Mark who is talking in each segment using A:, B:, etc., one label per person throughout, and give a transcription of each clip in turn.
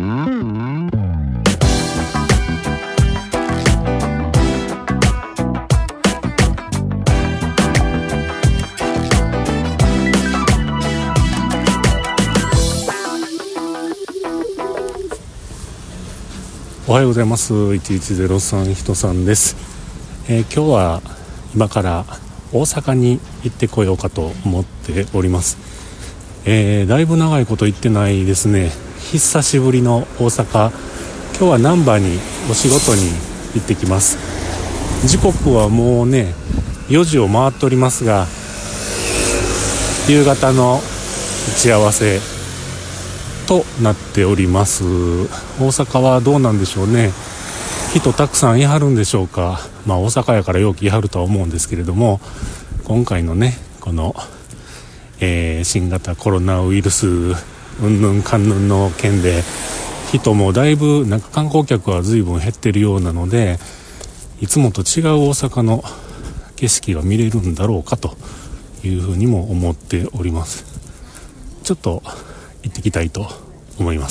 A: おはようございます。1103人さんです。今日は今から大阪に行ってこようかと思っております。だいぶ長いこと行ってないですね。久しぶりの大阪。今日は難波にお仕事に行ってきます。時刻はもうね4時を回っておりますが、夕方の打ち合わせとなっております。大阪はどうなんでしょうね。人たくさんいはるんでしょうか。大阪やからよくいはるとは思うんですけれども、今回のねこの、新型コロナウイルスうんぬんかんぬんの件で人もだいぶ観光客は随分減ってるようなので、いつもと違う大阪の景色が見れるんだろうかというふうにも思っております。ちょっと行ってきたいと思います。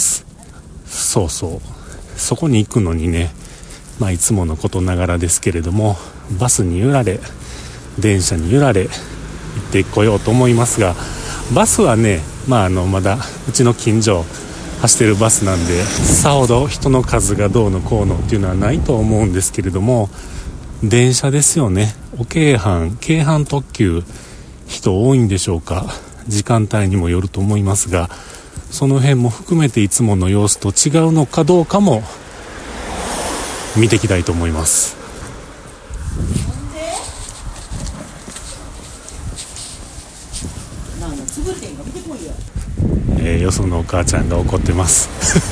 A: そこに行くのにね、いつものことながらですけれども、バスに揺られ電車に揺られ行ってこようと思いますが、バスはね、まだうちの近所走ってるバスなんで、さほど人の数がどうのこうのっていうのはないと思うんですけれども、電車ですよね。京阪特急、人多いんでしょうか。時間帯にもよると思いますが、その辺も含めていつもの様子と違うのかどうかも見ていきたいと思います。よそのお母ちゃんが怒ってます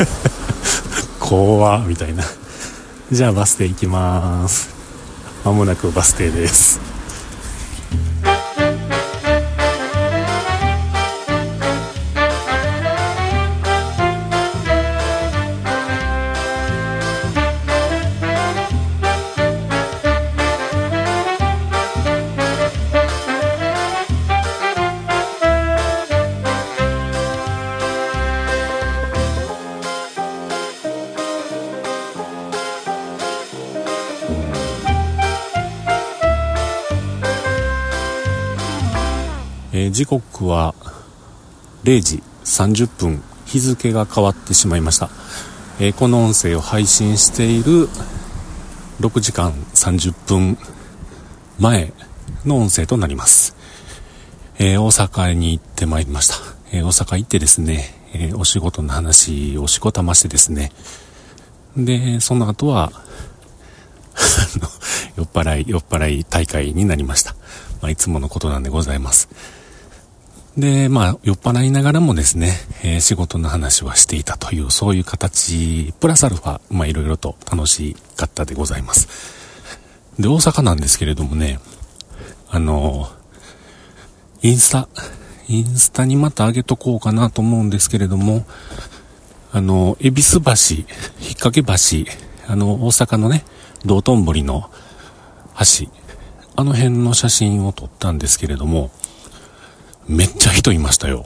A: 怖みたいな。じゃあバス停行きます。まもなくバス停です。時刻は0時30分、日付が変わってしまいました。この音声を配信している6時間30分前の音声となります。大阪に行ってまいりました。大阪行ってですね、お仕事の話をしこたましてですね、でその後は酔っ払い大会になりました。いつものことなんでございます。で酔っ払いながらもですね、仕事の話はしていたという、そういう形プラスアルファいろいろと楽しかったでございます。で大阪なんですけれどもね、インスタにまた上げとこうかなと思うんですけれども、恵比寿橋、引っ掛け橋、大阪のね道頓堀の橋、あの辺の写真を撮ったんですけれども、めっちゃ人いましたよ。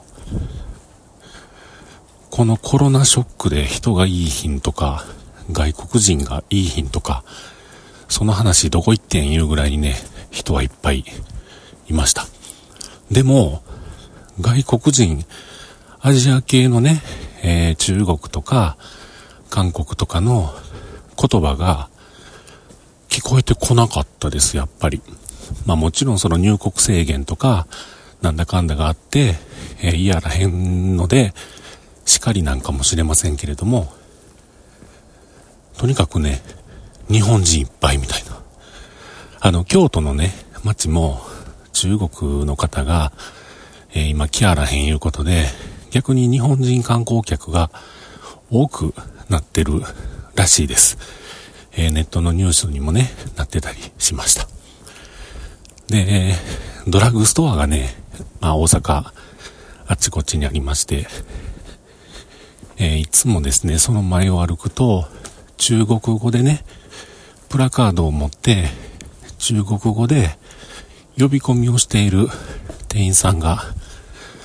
A: このコロナショックで人がいいひんとか、外国人がいいひんとか、その話どこ行ってんいうぐらいにね、人はいっぱいいました。でも外国人、アジア系のね、中国とか韓国とかの言葉が聞こえてこなかったです。やっぱりもちろんその入国制限とかなんだかんだがあって、やらへんので叱りなんかもしれませんけれども、とにかくね日本人いっぱいみたいな。京都のね街も中国の方が、今来あらへんいうことで、逆に日本人観光客が多くなってるらしいです。ネットのニュースにもねなってたりしました。で、ドラッグストアがね、大阪あっちこっちにありまして、いつもですねその前を歩くと中国語でねプラカードを持って中国語で呼び込みをしている店員さんが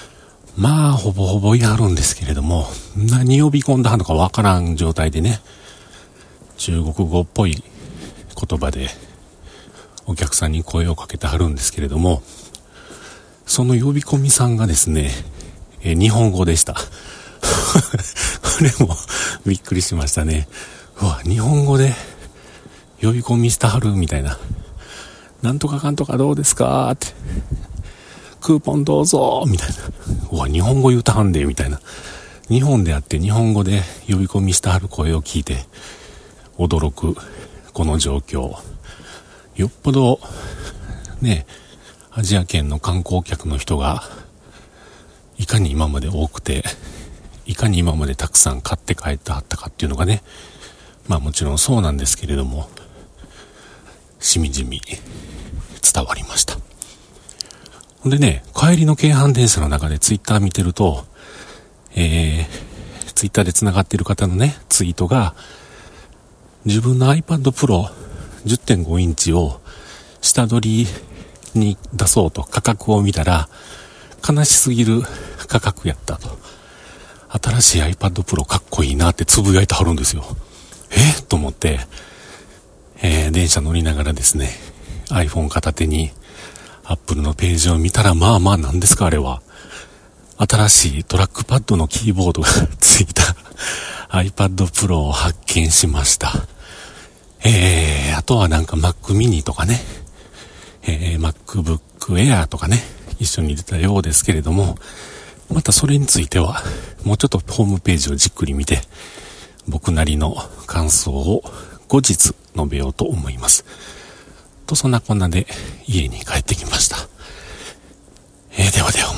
A: まあ、ほぼほぼやるんですけれども、何呼び込んだのかわからん状態でね、中国語っぽい言葉でお客さんに声をかけてはるんですけれども、その呼び込みさんがですね、日本語でした。これもびっくりしましたね。うわ、日本語で呼び込みしてはるみたいな。なんとかかんとかどうですかって。クーポンどうぞみたいな。うわ、日本語言うたはんでみたいな。日本であって日本語で呼び込みしてはる声を聞いて驚くこの状況。よっぽどね、アジア圏の観光客の人がいかに今まで多くて、いかに今までたくさん買って帰ってはったかっていうのがね、まあもちろんそうなんですけれども、しみじみ伝わりました。ほんでね、帰りの京阪電車の中でツイッター見てると、ツイッターで繋がっている方のね、ツイートが、自分の iPad Pro 10.5 インチを下取りに出そうと価格を見たら、悲しすぎる価格やったと。新しい iPad Pro かっこいいなってつぶやいてはるんですよ。と思って、電車乗りながらですね、iPhone 片手に Apple のページを見たら、まあまあ何ですかあれは。新しいトラックパッドのキーボードがついた iPad Pro を発見しました。あとはなんか Mac mini とかね、MacBook Air とかね、一緒に出たようですけれども、またそれについてはもうちょっとホームページをじっくり見て、僕なりの感想を後日述べようと思います。と、そんなこんなで家に帰ってきました。ではでは。